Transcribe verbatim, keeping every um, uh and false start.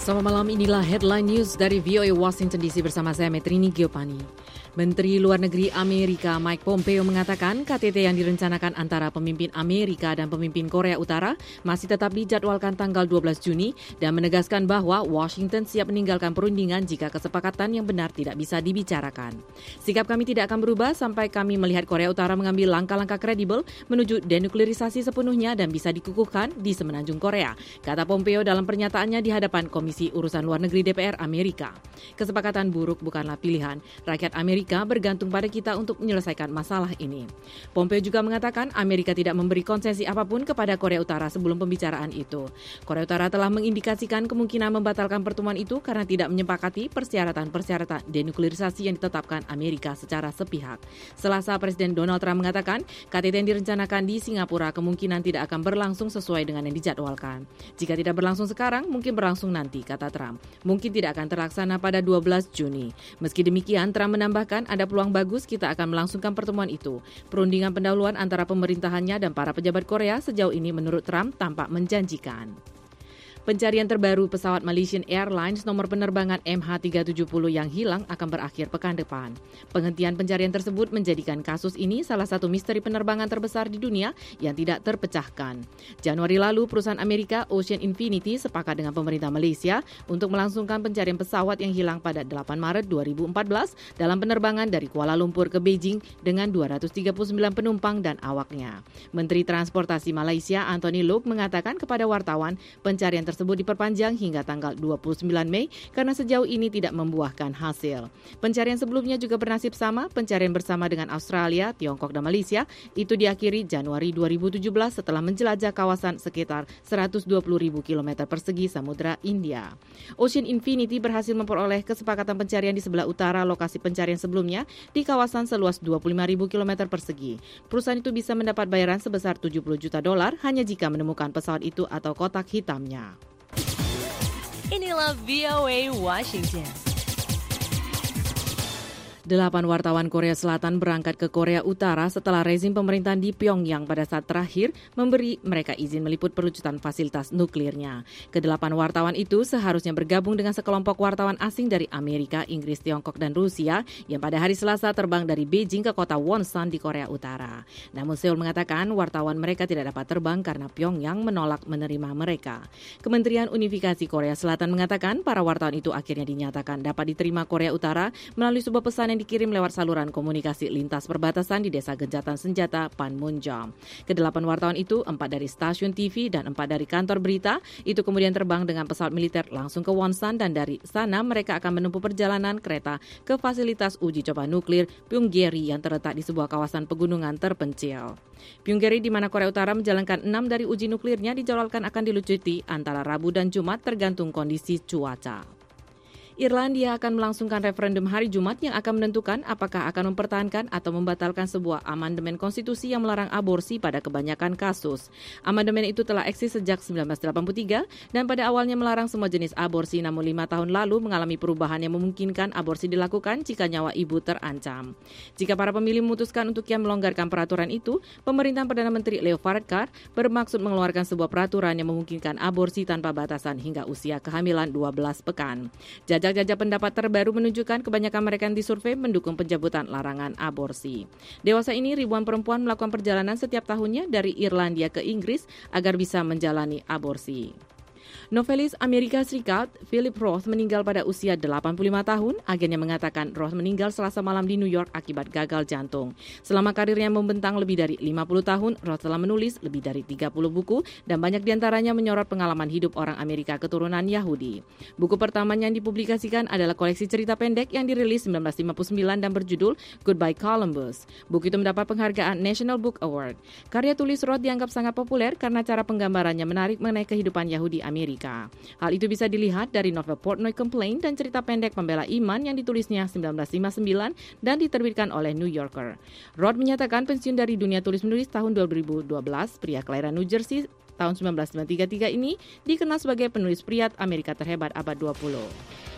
Selamat malam, inilah headline news dari V O A Washington D C bersama saya Metrini Giopani. Menteri Luar Negeri Amerika Mike Pompeo mengatakan K T T yang direncanakan antara pemimpin Amerika dan pemimpin Korea Utara masih tetap dijadwalkan tanggal dua belas Juni dan menegaskan bahwa Washington siap meninggalkan perundingan jika kesepakatan yang benar tidak bisa dibicarakan. Sikap kami tidak akan berubah sampai kami melihat Korea Utara mengambil langkah-langkah kredibel menuju denuklerisasi sepenuhnya dan bisa dikukuhkan di semenanjung Korea, kata Pompeo dalam pernyataannya di hadapan Komisi Urusan Luar Negeri D P R Amerika. Kesepakatan buruk bukanlah pilihan. Rakyat Amerika bergantung pada kita untuk menyelesaikan masalah ini. Pompeo juga mengatakan Amerika tidak memberi konsesi apapun kepada Korea Utara sebelum pembicaraan itu. Korea Utara telah mengindikasikan kemungkinan membatalkan pertemuan itu karena tidak menyepakati persyaratan-persyaratan denuklerisasi yang ditetapkan Amerika secara sepihak. Selasa, Presiden Donald Trump mengatakan K T T yang direncanakan di Singapura kemungkinan tidak akan berlangsung sesuai dengan yang dijadwalkan. Jika tidak berlangsung sekarang, mungkin berlangsung nanti, kata Trump. Mungkin tidak akan terlaksana pada dua belas Juni. Meski demikian, Trump menambahkan ada peluang bagus kita akan melangsungkan pertemuan itu. Perundingan pendahuluan antara pemerintahannya dan para pejabat Korea sejauh ini menurut Trump tampak menjanjikan. Pencarian terbaru pesawat Malaysian Airlines nomor penerbangan M H tiga tujuh nol yang hilang akan berakhir pekan depan. Penghentian pencarian tersebut menjadikan kasus ini salah satu misteri penerbangan terbesar di dunia yang tidak terpecahkan. Januari lalu, perusahaan Amerika Ocean Infinity sepakat dengan pemerintah Malaysia untuk melangsungkan pencarian pesawat yang hilang pada delapan Maret dua ribu empat belas dalam penerbangan dari Kuala Lumpur ke Beijing dengan dua ratus tiga puluh sembilan penumpang dan awaknya. Menteri Transportasi Malaysia Anthony Loke mengatakan kepada wartawan pencarian tersebut diperpanjang hingga tanggal dua puluh sembilan Mei karena sejauh ini tidak membuahkan hasil. Pencarian sebelumnya juga bernasib sama, pencarian bersama dengan Australia, Tiongkok dan Malaysia itu diakhiri Januari dua ribu tujuh belas setelah menjelajah kawasan sekitar seratus dua puluh ribu kilometer persegi Samudra India. Ocean Infinity berhasil memperoleh kesepakatan pencarian di sebelah utara lokasi pencarian sebelumnya di kawasan seluas dua puluh lima ribu kilometer persegi. Perusahaan itu bisa mendapat bayaran sebesar tujuh puluh juta dolar hanya jika menemukan pesawat itu atau kotak hitamnya. Inilah V O A Washington. Delapan wartawan Korea Selatan berangkat ke Korea Utara setelah rezim pemerintahan di Pyongyang pada saat terakhir memberi mereka izin meliput perlucutan fasilitas nuklirnya. Kedelapan wartawan itu seharusnya bergabung dengan sekelompok wartawan asing dari Amerika, Inggris, Tiongkok, dan Rusia yang pada hari Selasa terbang dari Beijing ke kota Wonsan di Korea Utara. Namun Seoul mengatakan wartawan mereka tidak dapat terbang karena Pyongyang menolak menerima mereka. Kementerian Unifikasi Korea Selatan mengatakan para wartawan itu akhirnya dinyatakan dapat diterima Korea Utara melalui sebuah pesan yang dikirim lewat saluran komunikasi lintas perbatasan di desa Gencatan Senjata Panmunjom. Kedelapan wartawan itu, empat dari stasiun T V dan empat dari kantor berita, itu kemudian terbang dengan pesawat militer langsung ke Wonsan dan dari sana mereka akan menempuh perjalanan kereta ke fasilitas uji coba nuklir Pyongyeri yang terletak di sebuah kawasan pegunungan terpencil. Pyongyeri di mana Korea Utara menjalankan enam dari uji nuklirnya dijadwalkan akan dilucuti antara Rabu dan Jumat tergantung kondisi cuaca. Irlandia akan melangsungkan referendum hari Jumat yang akan menentukan apakah akan mempertahankan atau membatalkan sebuah amandemen konstitusi yang melarang aborsi pada kebanyakan kasus. Amandemen itu telah eksis sejak seribu sembilan ratus delapan puluh tiga dan pada awalnya melarang semua jenis aborsi, namun lima tahun lalu mengalami perubahan yang memungkinkan aborsi dilakukan jika nyawa ibu terancam. Jika para pemilih memutuskan untuk kian melonggarkan peraturan itu, pemerintahan Perdana Menteri Leo Varadkar bermaksud mengeluarkan sebuah peraturan yang memungkinkan aborsi tanpa batasan hingga usia kehamilan dua belas pekan. Jajak-jajak pendapat terbaru menunjukkan kebanyakan mereka yang disurvei mendukung pencabutan larangan aborsi. Dewasa ini ribuan perempuan melakukan perjalanan setiap tahunnya dari Irlandia ke Inggris agar bisa menjalani aborsi. Novelis Amerika Serikat Philip Roth meninggal pada usia delapan puluh lima tahun. Agennya mengatakan Roth meninggal Selasa malam di New York akibat gagal jantung. Selama karirnya membentang lebih dari lima puluh tahun, Roth telah menulis lebih dari tiga puluh buku dan banyak diantaranya menyorot pengalaman hidup orang Amerika keturunan Yahudi. Buku pertamanya yang dipublikasikan adalah koleksi cerita pendek yang dirilis seribu sembilan ratus lima puluh sembilan dan berjudul Goodbye Columbus. Buku itu mendapat penghargaan National Book Award. Karya tulis Roth dianggap sangat populer karena cara penggambarannya menarik mengenai kehidupan Yahudi Amerika. Hal itu bisa dilihat dari novel Portnoy Complaint dan cerita pendek Pembela Iman yang ditulisnya seribu sembilan ratus lima puluh sembilan dan diterbitkan oleh New Yorker. Roth menyatakan pensiun dari dunia tulis-menulis tahun dua ribu dua belas. Pria kelahiran New Jersey tahun seribu sembilan ratus sembilan puluh tiga ini dikenal sebagai penulis pria Amerika terhebat abad dua puluh.